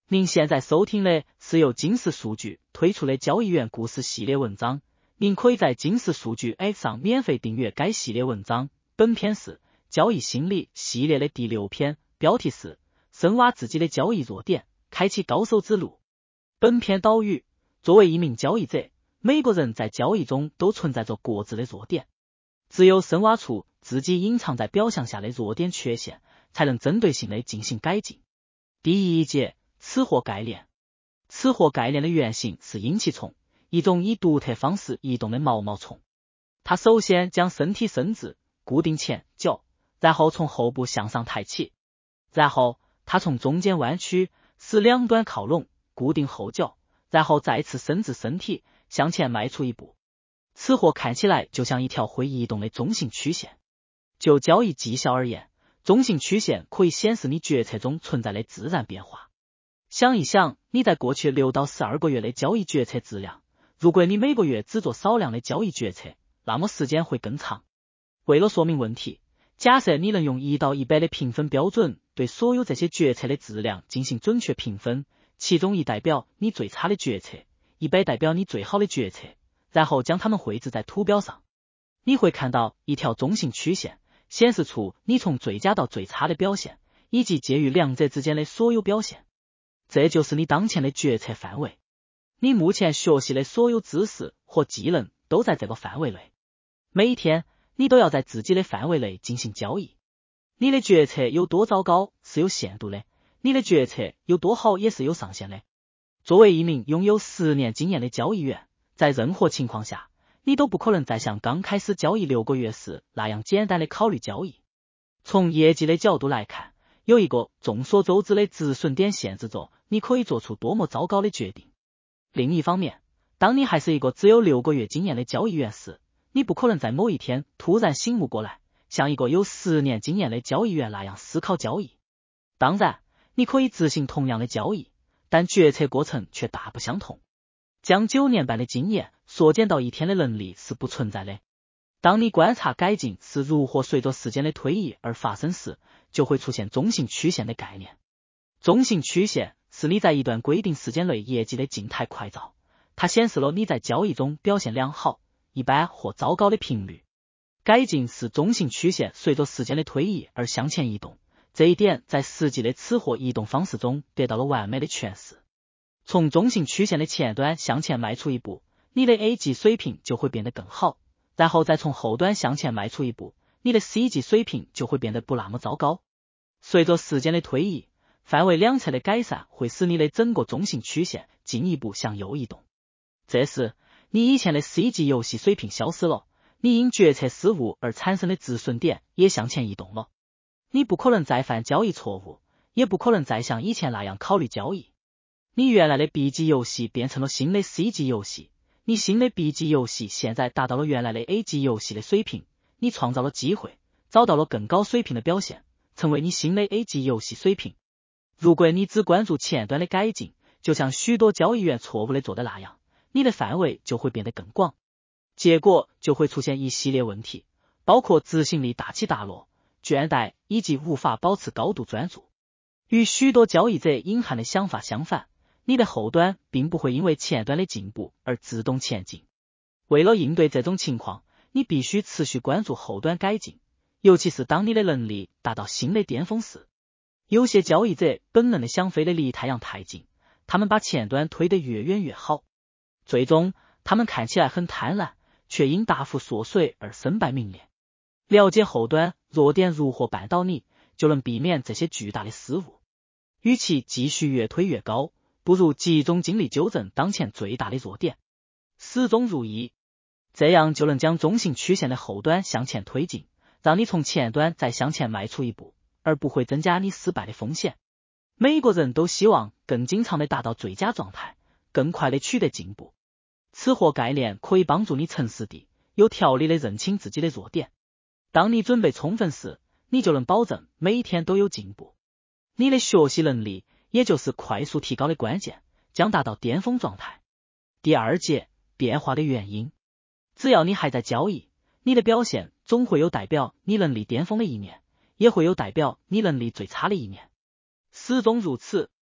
您现在收听的是由金石数据推出的交易员故事系列文章，您可以在金石数据 App 上免费订阅该系列文章。本篇是交易心理系列的第6篇，标题是深挖自己的交易弱点，开启高手之路。本篇导语：作为一名交易者，每个人在交易中都存在着各自的弱点，只有深挖出自己隐藏在表象下的弱点缺陷，才能针对性的进行改进。第一节，吃货概念。吃货概念的原型是阴气虫，一种以独特方式移动的毛毛虫。它首先将身体伸直，固定前脚，然后从后部向上抬起，然后它从中间弯曲，使两端靠拢，固定后脚，然后再次伸直身体，向前迈出一步。此货看起来就像一条会移动的中性曲线。就交易绩效而言，中性曲线可以显示你决策中存在的自然变化。想一想你在过去6到12个月的交易决策质量，如果你每个月只做少量的交易决策，那么时间会更长。为了说明问题，假设你能用1到100的评分标准对所有这些决策的质量进行准确评分，其中1代表你最差的决策，100代表你最好的决策，然后将它们绘制在图表上，你会看到一条中性曲线，显示出你从最佳到最差的表现，以及介于两者之间的所有表现。这就是你当前的决策范围。你目前学习的所有知识和技能都在这个范围内。每一天，你都要在自己的范围内进行交易。你的决策有多糟糕是有限度的，你的决策有多好也是有上限的。作为一名拥有10年经验的交易员，在任何情况下，你都不可能再像刚开始交易6个月时那样简单的考虑交易。从业绩的角度来看，有一个众所周知的止损点限制着你可以做出多么糟糕的决定。另一方面，当你还是一个只有6个月经验的交易员时，你不可能在某一天突然醒悟过来，像一个有10年经验的交易员那样思考交易。当然，你可以执行同样的交易，但决策过程却大不相同。将9年半的经验缩减到1天的能力是不存在的。当你观察改进是如何随着时间的推移而发生时，就会出现中性曲线的概念。中性曲线是你在一段规定时间内业绩的静态快照，它显示了你在交易中表现良好、一般或糟糕的频率。改进是中性曲线随着时间的推移而向前移动，这一点在实际的吃货移动方式中得到了完美的诠释。从中性曲线的前端向前迈出一步，你的 A 级水平就会变得更好，然后再从后端向前迈出一步，你的 C 级水平就会变得不那么糟糕。随着时间的推移，范围两侧的改善会使你的整个中性曲线进一步向右移动。这时，你以前的 C 级游戏水平消失了，你因决策失误而产生的止损点也向前移动了。你不可能再犯交易错误，也不可能再像以前那样考虑交易。你原来的 B 级游戏变成了新的 C 级游戏，你新的 B 级游戏现在达到了原来的 A 级游戏的水平，你创造了机会，找到了更高水平的表现，成为你新的 A 级游戏水平。如果你只关注前端的改进，就像许多交易员错误的做的那样，你的范围就会变得更广，结果就会出现一系列问题，包括执行力大起大落、倦怠以及无法保持高度专注。与许多交易者隐含的想法相反，你的后端并不会因为前端的进步而自动前进。为了应对这种情况，你必须持续关注后端改进，尤其是当你的能力达到新的巅峰时。有些交易者本能的想飞得离太阳太近，他们把前端推得越远越好，最终他们看起来很贪婪，却因大幅缩水而身败名裂。了解后端弱点如何绊倒你，就能避免这些巨大的失误。与其继续越推越高，不如集中精力纠正当前最大的弱点，始终如一，这样就能将中性曲线的后端向前推进，让你从前端再向前迈出一步，而不会增加你失败的风险。每个人都希望更经常的达到最佳状态，更快的取得进步。吃货概念可以帮助你诚实地、有条理的认清自己的弱点。当你准备充分时，你就能保证每一天都有进步。你的学习能力，也就是快速提高的关键，将达到巅峰状态。第2节，变化的原因。只要你还在交易，你的表现总会有代表你能力巅峰的一面，也会有代表你能力最差的一面。始终如此。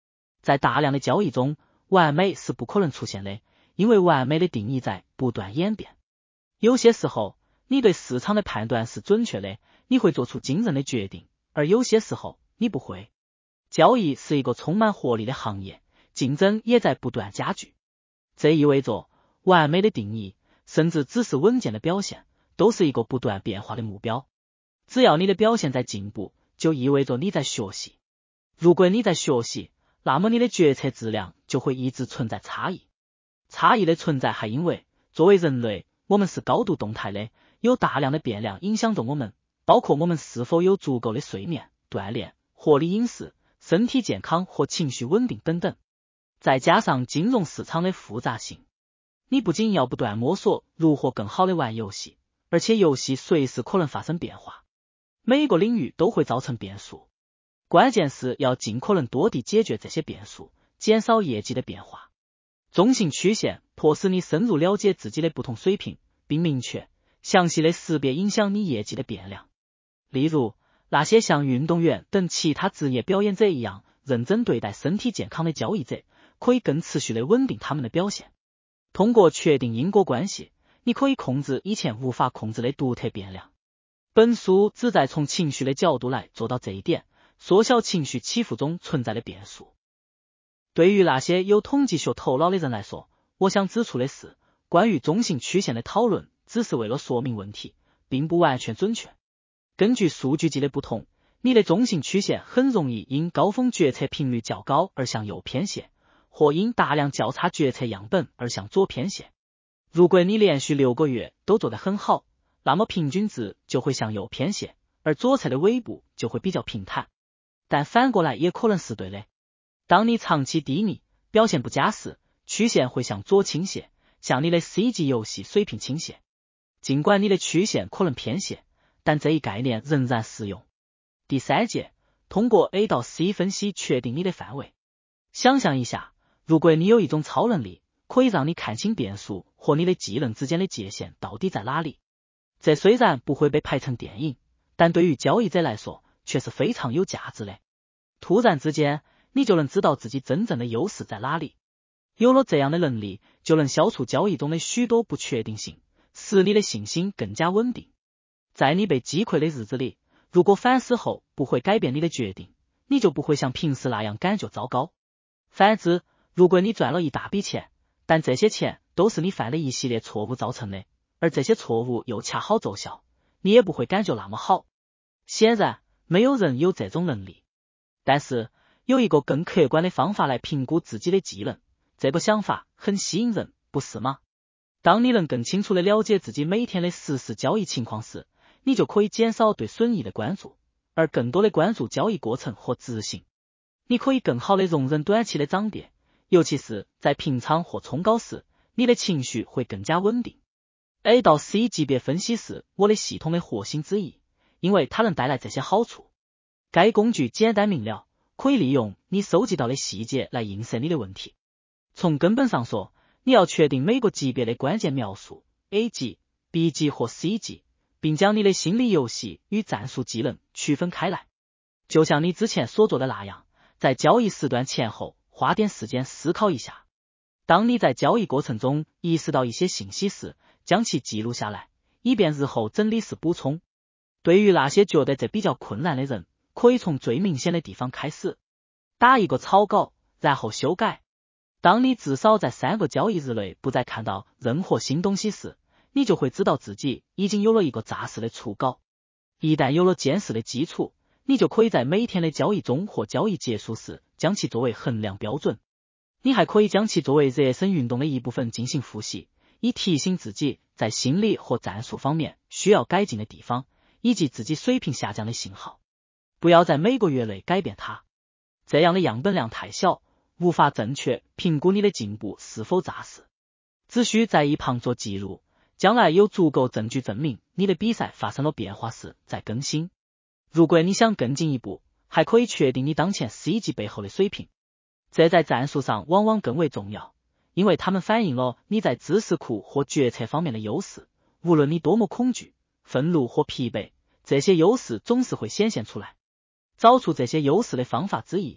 在大量的交易中，完美是不可能出现的，因为完美的定义在不断演变。有些时候，你对市场的判断是准确的，你会做出惊人的决定，而有些时候，你不会。交易是一个充满活力的行业，竞争也在不断加剧。这意味着，完美的定义，甚至只是稳健的表现，都是一个不断变化的目标。只要你的表现在进步，就意味着你在学习。如果你在学习，那么你的决策质量就会一直存在差异。差异的存在还因为，作为人类，我们是高度动态的，有大量的变量影响着我们，包括我们是否有足够的睡眠、锻炼、合理饮食、身体健康和情绪稳定等等。再加上金融市场的复杂性，你不仅要不断摸索如何更好的玩游戏，而且游戏随时可能发生变化，每个领域都会造成变数。关键是要尽可能多地解决这些变数，减少业绩的变化。中性曲线迫使你深入了解自己的不同水平，并明确、详细的识别影响你业绩的变量。例如，那些像运动员等其他职业表演者一样认真对待身体健康的交易者，可以更持续的稳定他们的表现。通过确定因果关系，你可以控制以前无法控制的独特变量。本书旨在从情绪的角度来做到这一点，缩小情绪起伏中存在的变数。对于那些有统计学头脑的人来说，我想指出的是，关于中性曲线的讨论只是为了说明问题，并不完全准确。根据数据集的不同，你的中性曲线很容易因高峰决策频率较高而向右偏斜，或因大量较差决策样本而向左偏斜。如果你连续6个月都做得很好，那么平均值就会向右偏斜，而左侧的尾部就会比较平坦。但反过来也可能是对的。当你长期低迷，表现不佳时，曲线会向左倾斜，向你的 C 级游戏水平倾斜。尽管你的曲线可能偏斜，但这一概念仍然适用。第3节，通过 A 到 C 分析确定你的范围。想象一下，如果你有一种超能力，可以让你看清变数和你的技能之间的界限到底在哪里。这虽然不会被拍成电影，但对于交易者来说，却是非常有价值的。突然之间，你就能知道自己真正的优势在哪里。有了这样的能力，就能消除交易中的许多不确定性，使你的信心更加稳定。在你被击溃的日子里，如果反思后不会改变你的决定，你就不会像平时那样感觉糟糕。反之，如果你赚了一大笔钱，但这些钱都是你犯的一系列错误造成的，而这些错误又恰好奏效，你也不会感觉那么好。显然，没有人有这种能力。但是，有一个更客观的方法来评估自己的技能，这个想法很吸引人，不是吗？当你能更清楚地了解自己每天的实时交易情况时，你就可以减少对损益的关注，而更多的关注交易过程和执行。你可以更好地容忍短期的涨跌，尤其是在平仓或冲高时，你的情绪会更加稳定。A 到 C 级别分析是我的系统的核心之一，因为它能带来这些好处。该工具简单明了，可以利用你收集到的细节来映射你的问题。从根本上说，你要确定每个级别的关键描述 A 级、B 级或 C 级，并将你的心理游戏与战术技能区分开来。就像你之前所做的那样，在交易时段前后花点时间思考一下。当你在交易过程中意识到一些信息时，将其记录下来，以便日后整理时补充。对于那些觉得这比较困难的人，可以从最明显的地方开始，打一个草稿，然后修改。当你至少在3个交易日内不再看到任何新东西时，你就会知道自己已经有了一个扎实的初稿。一旦有了坚实的基础，你就可以在每天的交易中或交易结束时将其作为衡量标准。你还可以将其作为热身运动的一部分进行复习，以提醒自己在心理或战术方面需要改进的地方，以及自己水平下降的信号。不要在每个月内改变它，这样的样本量太小，无法正确评估你的进步是否扎实。只需在一旁做记录，将来有足够证据证明你的比赛发生了变化时再更新。如果你想更进一步，还可以确定你当前 C 级背后的水平。这在战术上往往更为重要，因为它们反映了你在知识库或决策方面的优势。无论你多么恐惧、愤怒或疲惫，这些优势总是会显现出来。找出这些优势的方法之一，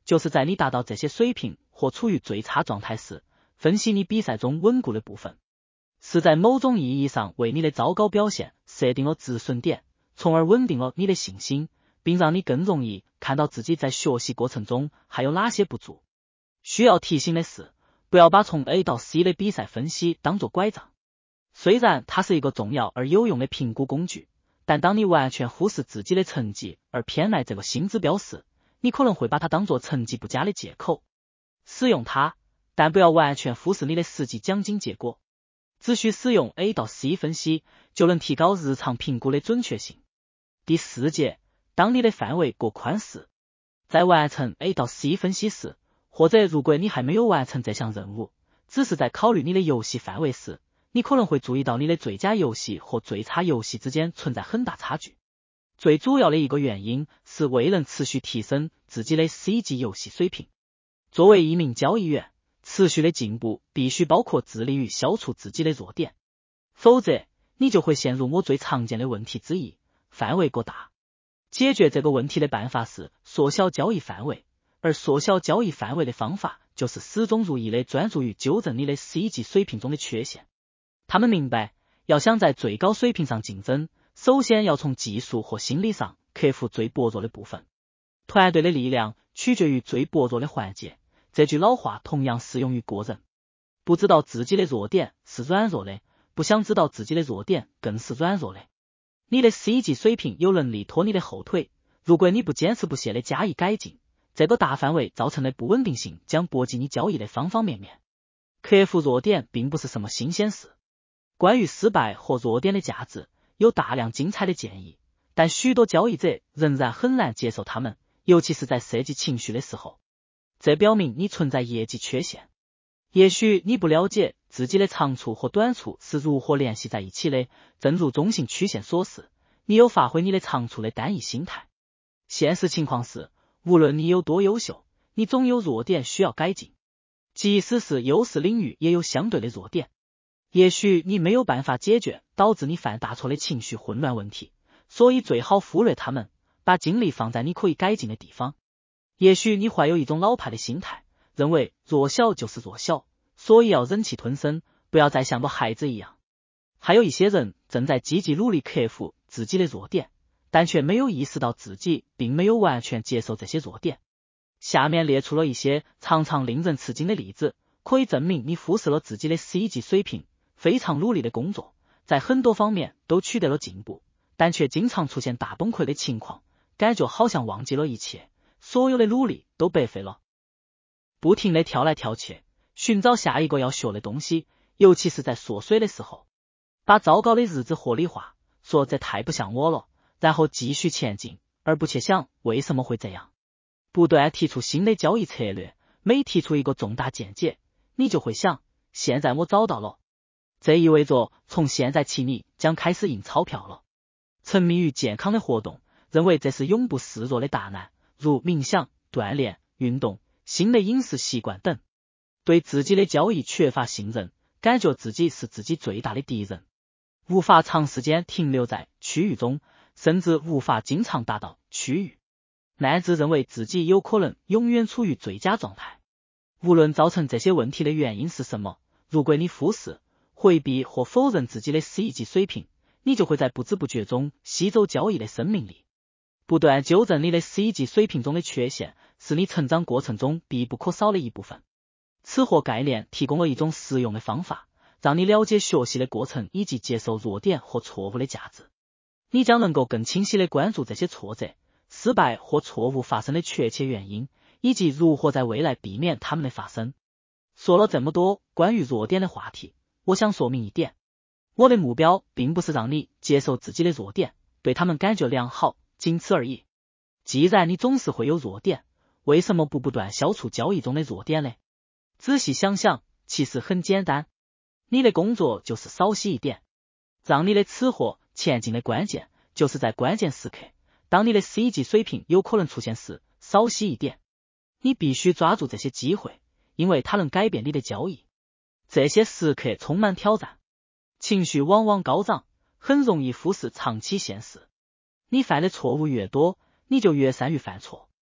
就是在你达到这些水平或处于最差状态时，分析你比赛中稳固的部分，是在某种意义上为你的糟糕表现设定了止损点，从而稳定了你的信心，并让你更容易看到自己在学习过程中还有哪些不足。需要提醒的是，不要把从 A 到 C 的比赛分析当作拐杖。虽然它是一个重要而有用的评估工具，但当你完全忽视自己的成绩而偏爱这个新指标时，你可能会把它当作成绩不佳的借口。使用它，但不要完全忽视你的实际奖金结果。只需使用 A 到 C 分析，就能提高日常评估的准确性。第4节，当你的范围过宽时，在完成 A 到 C 分析时，或者如果你还没有完成这项任务，只是在考虑你的游戏范围时，你可能会注意到你的最佳游戏和最差游戏之间存在很大差距。最主要的一个原因是未能持续提升自己的 C 级游戏水平。作为一名交易员，持续的进步必须包括致力于消除自己的弱点，否则你就会陷入我最常见的问题之一：范围过大。解决这个问题的办法是缩小交易范围，而缩小交易范围的方法就是始终如一的专注于纠正你的 C 级水平中的缺陷。他们明白，要想在最高水平上竞争，首先要从技术或心理上克服最薄弱的部分。团队的力量取决于最薄弱的环节，这句老话同样适用于个人。不知道自己的弱点是软弱的，不想知道自己的弱点更是软弱的。你的 C 级水平有能力拖你的后腿，如果你不坚持不懈的加以改进，这个大范围造成的不稳定性将波及你交易的方方面面。克服弱点并不是什么新鲜事。关于失败或弱点的价值，有大量精彩的建议，但许多交易者仍然很难接受他们，尤其是在涉及情绪的时候。这表明你存在业绩缺陷。也许你不了解自己的长处和短处是如何联系在一起的，正如中性曲线所示，你有发挥你的长处的单一心态。现实情况是，无论你有多优秀，你总有弱点需要改进。即使是优势领域也有相对的弱点。也许你没有办法解决导致你犯大错的情绪混乱问题，所以最好忽略他们，把精力放在你可以改进的地方。也许你怀有一种老派的心态，认为弱小就是弱小，所以要忍气吞声，不要再像个孩子一样。还有一些人正在积极努力克服自己的弱点，但却没有意识到自己并没有完全接受这些弱点。下面列出了一些常常令人吃惊的例子，可以证明你忽视了自己的 C 级水平，非常努力的工作，在很多方面都取得了进步，但却经常出现大崩溃的情况，感觉好像忘记了一切，所有的努力都白费了。不停地跳来跳去，寻找下一个要学的东西，尤其是在缩水的时候，把糟糕的日子合理化，说这太不像我了，然后继续前进，而不去想为什么会这样。不断提出新的交易策略，每提出一个重大见解，你就会想，现在我找到了。这意味着从现在起你将开始印钞票了。沉迷于健康的活动，认为这是永不示弱的大难，如冥想、锻炼、运动、新的饮食习惯等。对自己的交易缺乏信任，感觉自己是自己最大的敌人，无法长时间停留在区域中，甚至无法经常达到区域，乃至认为自己有可能永远处于最佳状态。无论造成这些问题的原因是什么，如果你忽视、回避或否认自己的 C 级水平，你就会在不知不觉中吸走交易的生命力。不断纠正你的 C 级水平中的缺陷，是你成长过程中必不可少的一部分。此货概念提供了一种实用的方法，让你了解学习的过程以及接受弱点或错误的价值。你将能够更清晰地关注这些挫折、失败或错误发生的确切原因，以及如何在未来避免它们的发生。说了这么多关于弱点的话题，我想说明一点，我的目标并不是让你接受自己的弱点，对他们感觉良好，仅此而已。既然你总是会有弱点，为什么不断消除交易中的弱点呢？仔细想想，其实很简单，你的工作就是少洗一点。让你的此货前进的关键，就是在关键时刻，当你的 C 级水平有可能出现时，少洗一点。你必须抓住这些机会，因为它能改变你的交易。这些时刻充满挑战，情绪往往高涨，很容易忽视长期现实。你犯的错误越多，你就越善于犯错。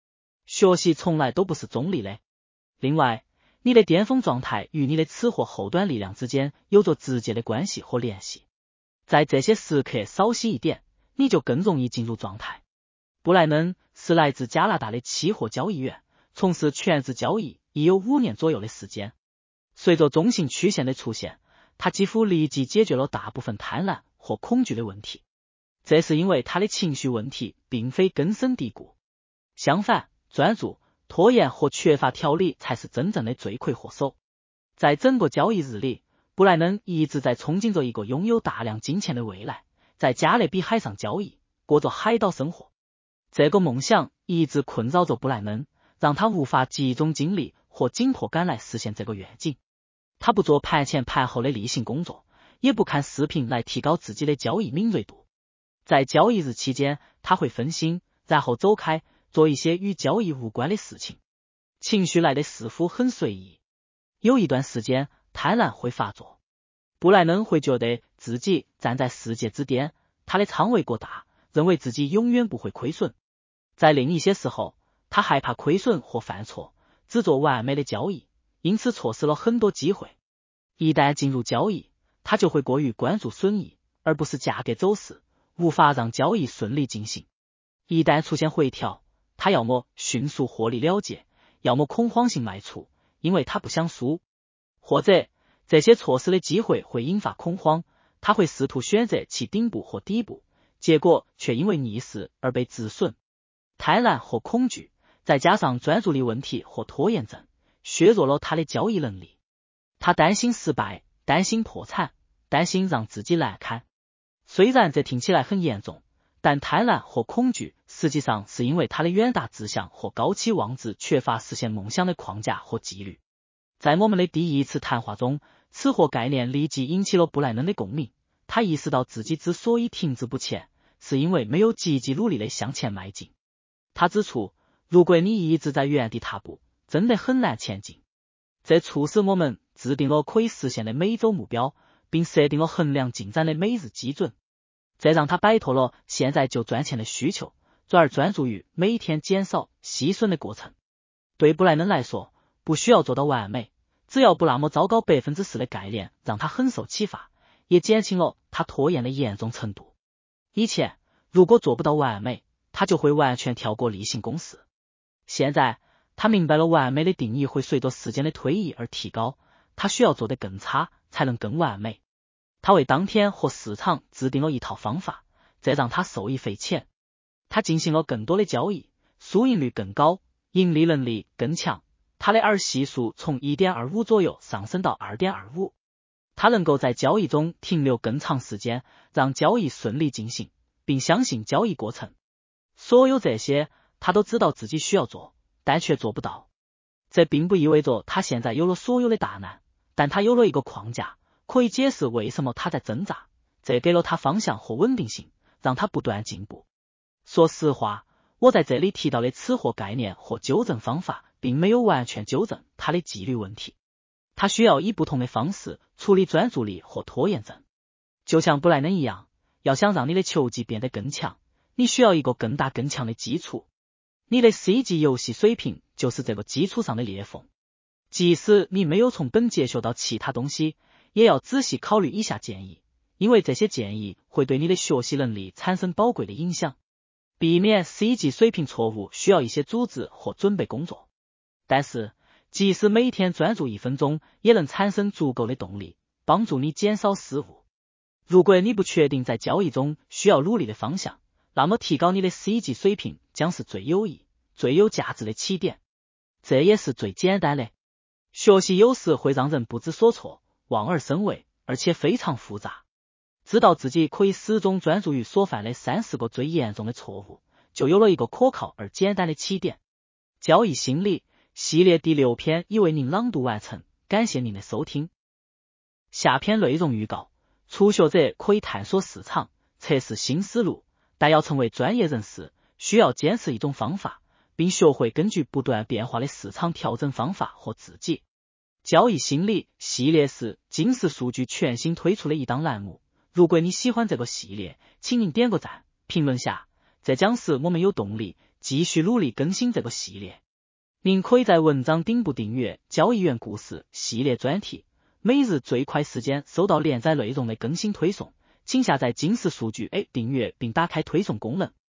学习从来都不是中立的。另外，你的巅峰状态与你的此或后端力量之间有着直接的关系和联系。在这些时刻少吸一点，你就更容易进入状态。布莱恩是来自加拿大的期货交易员，从事全职交易已有5年左右的时间。随着中性曲线的出现，他几乎立即解决了大部分贪婪或恐惧的问题。这是因为他的情绪问题并非根深蒂固，相反，专注、拖延或缺乏条理才是真正的罪魁祸首。在整个交易日里，布莱恩一直在憧憬着一个拥有大量金钱的未来，在加勒比海上交易，过着海岛生活。这个梦想一直困扰着布莱恩，让他无法集中精力或紧迫感来实现这个愿景。他不做盘前盘后的例行工作，也不看视频来提高自己的交易敏锐度。在交易日期间，他会分心，然后走开，做一些与交易无关的事情。情绪来的似乎很随意。有一段时间，贪婪会发作。布莱恩会觉得自己站在世界之巅，他的仓位过大，认为自己永远不会亏损。在另一些时候，他害怕亏损或犯错，只做完美的交易，因此错失了很多机会。一旦进入交易，他就会过于关注损益，而不是价格走势，无法让交易顺利进行。一旦出现回调，他要么迅速获利了结，要么恐慌性卖出，因为他不想输。或者，这些错失的机会会引发恐慌，他会试图选择其顶部或底部，结果却因为逆势而被止损。贪婪或恐惧，再加上专注力问题或拖延症，削弱了他的交易能力。他担心失败，担心破产，担心让自己难堪。虽然这听起来很严重，但贪婪或恐惧实际上是因为他的远大志向或高期望值缺乏实现梦想的框架或纪律。在我们的第一次谈话中，此货概念立即引起了布莱恩的共鸣。他意识到自己之所以停滞不前，是因为没有积极努力的向前迈进。他指出，如果你一直在原地踏步，真的很难前进。这促使我们制定了可以实现的每周目标，并设定了衡量进展的每日基准。这让他摆脱了现在就赚钱的需求，转而专注于每天减少息损的过程。对布莱恩来说，不需要做到完美，只要不那么糟糕4%的概念让他很受启发，也减轻了他拖延的严重程度。以前，如果做不到完美，他就会完全跳过例行公事。现在，他明白了完美的定义会随着时间的推移而提高，他需要做得更差，才能更完美。他为当天或市场制定了一套方法，这让他受益匪浅。他进行了更多的交易，输赢率更高，盈利能力更强。他的 R 系数从 1.25 左右上升到 2.25。他能够在交易中停留更长时间，让交易顺利进行，并相信交易过程。所有这些，他都知道自己需要做，但却做不到。这并不意味着他现在有了所有的大难，但他有了一个框架，可以解释为什么他在挣扎。这给了他方向和稳定性，让他不断进步。说实话，我在这里提到的此货概念或纠正方法，并没有完全纠正他的纪律问题。他需要以不同的方式处理专注力或拖延症。就像布莱恩一样，要想让你的球技变得更强，你需要一个更大更强的基础。你的 C 级游戏水平就是这个基础上的裂缝。即使你没有从本节学到其他东西，也要仔细考虑以下建议，因为这些建议会对你的学习能力产生宝贵的影响。避免 C 级水平错误需要一些组织或准备工作，但是即使每天专注1分钟，也能产生足够的动力，帮助你减少失误。如果你不确定在交易中需要努力的方向，那么提高你的 C 级水平将是最有益、最有价值的起点。这也是最简单的。学习有时会让人不知所措，望而生畏，而且非常复杂。知道自己可以始终专注于所犯的3-4个最严重的错误，就有了一个可靠而简单的起点。交易心理系列第6篇已为您朗读完成，感谢您的收听。下篇内容预告：初学者可以探索市场，测试新思路，但要成为专业人士，需要坚持一种方法，并学会根据不断变化的市场调整方法和自己。交易心理系列是金石数据全新推出的一档栏目。如果你喜欢这个系列，请您点个赞，评论下，这将使我们有动力继续努力更新这个系列。您可以在文章顶部订阅交易员故事系列专题，每日最快时间收到连载内容的更新推送。请下载金石数据 A 订阅并打开推送功能。